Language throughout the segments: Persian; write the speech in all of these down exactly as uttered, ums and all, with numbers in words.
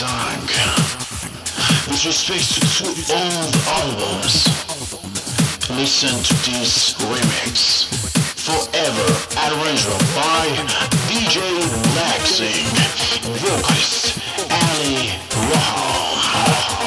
Frank. With respect to old albums, listen to this remix. Forever arranged by D J Laxing, vocalist Ali Raham.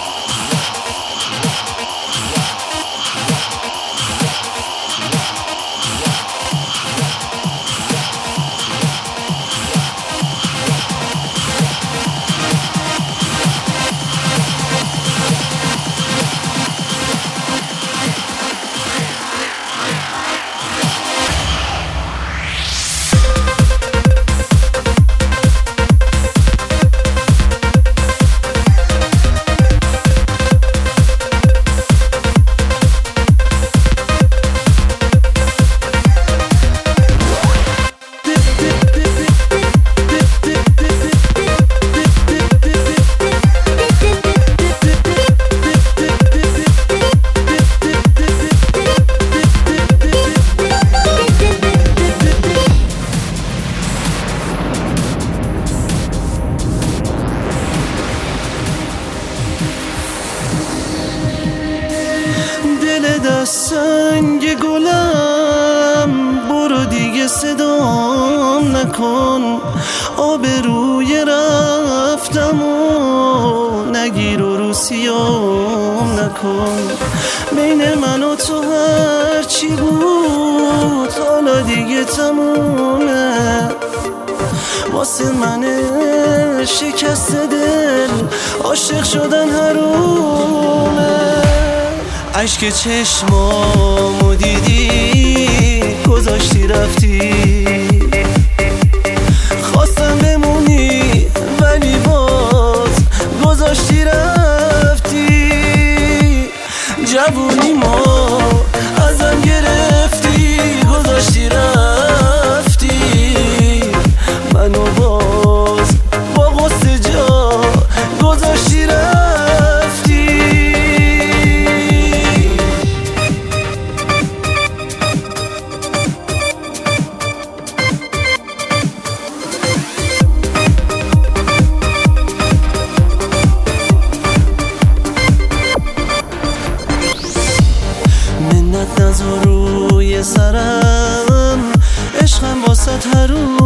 سنگ گلم برو دیگه صدام نکن، آبروی رفتم و نگیر و روسیام نکن. بین من و تو هرچی بود حالا دیگه تمومه، واسه من شکست دل عاشق شدن حرومه. عشق چشمامو دیدی گذاشتی رفتی، خواستم بمونی ولی باز گذاشتی رفتی. جوونی ما ازم گرفتی گذاشتی رفتی، منو باز با غصه جا گذاشتی رفتی. منت نذار روی سرم، عشقم واسه حروم